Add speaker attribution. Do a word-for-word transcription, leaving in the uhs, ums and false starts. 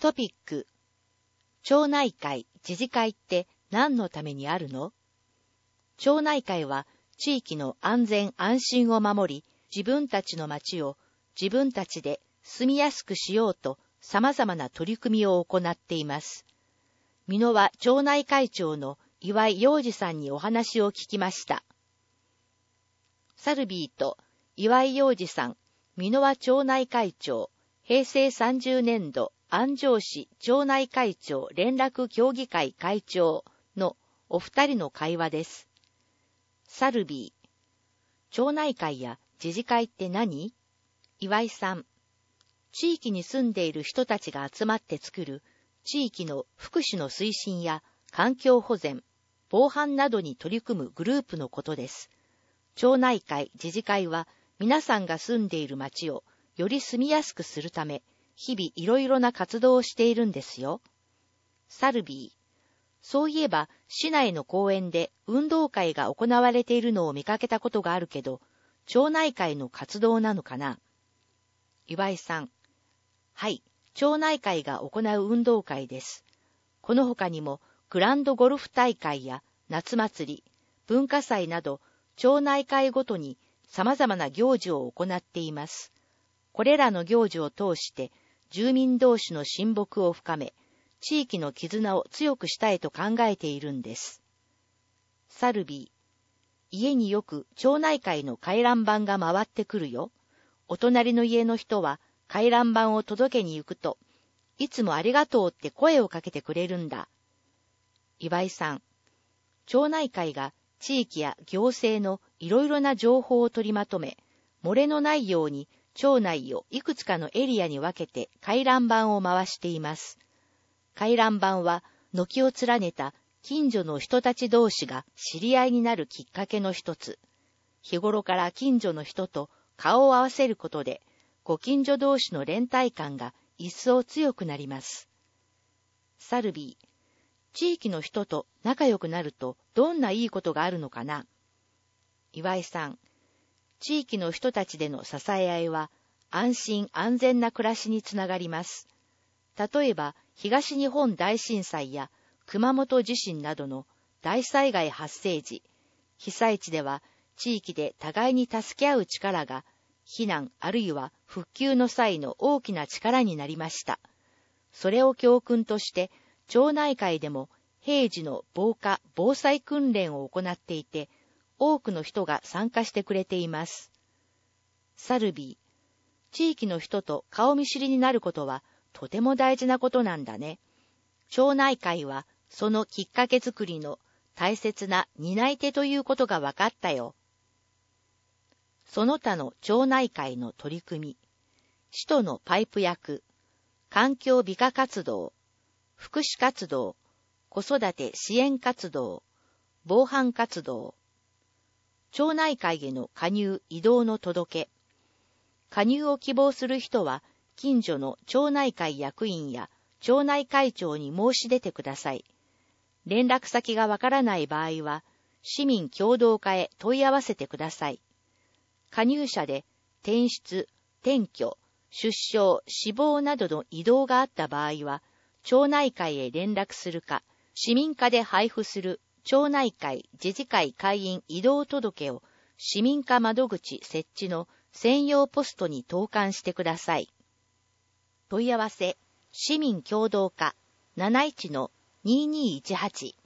Speaker 1: トピック。町内会、自治会って何のためにあるの？町内会は地域の安全安心を守り、自分たちの町を自分たちで住みやすくしようと様々な取り組みを行っています。美濃和町内会長の岩井洋二さんにお話を聞きました。サルビーと岩井洋二さん、美濃和町内会長、平成さんじゅうねんど安城市町内会長連絡協議会会長のお二人の会話です。サルビー、町内会や自治会って何？岩井さん、地域に住んでいる人たちが集まって作る地域の福祉の推進や環境保全、防犯などに取り組むグループのことです。町内会、自治会は皆さんが住んでいる町をより住みやすくするため、日々いろいろな活動をしているんですよ。サルビー、そういえば市内の公園で運動会が行われているのを見かけたことがあるけど、町内会の活動なのかな？岩井さん、はい、町内会が行う運動会です。この他にもグランドゴルフ大会や夏祭り、文化祭など町内会ごとに様々な行事を行っています。これらの行事を通して住民同士の親睦を深め、地域の絆を強くしたいと考えているんです。サルビー、家によく町内会の回覧板が回ってくるよ。お隣の家の人は回覧板を届けに行くと、いつもありがとうって声をかけてくれるんだ。岩井さん、町内会が地域や行政のいろいろな情報を取りまとめ、漏れのないように町内をいくつかのエリアに分けて回覧板を回しています。回覧板は軒を連ねた近所の人たち同士が知り合いになるきっかけの一つ。日頃から近所の人と顔を合わせることで、ご近所同士の連帯感が一層強くなります。サルビー、地域の人と仲良くなるとどんないいことがあるのかな？岩井さん、地域の人たちでの支え合いは安心安全な暮らしにつながります。例えば東日本大震災や熊本地震などの大災害発生時、被災地では地域で互いに助け合う力が避難あるいは復旧の際の大きな力になりました。それを教訓として町内会でも平時の防火・防災訓練を行っていて、多くの人が参加してくれています。サルビー、地域の人と顔見知りになることはとても大事なことなんだね。町内会はそのきっかけ作りの大切な担い手ということが分かったよ。その他の町内会の取り組み、使途のパイプ役、環境美化活動、福祉活動、子育て支援活動、防犯活動、町内会への加入移動の届け、加入を希望する人は近所の町内会役員や町内会長に申し出てください。連絡先がわからない場合は市民協同課へ問い合わせてください。加入者で転出、転居、出生、死亡などの移動があった場合は町内会へ連絡するか、市民課で配布する町内会自治会会員移動届を市民課窓口設置の専用ポストに投函してください。問い合わせ、市民協同課 なないちのにーにーいちはち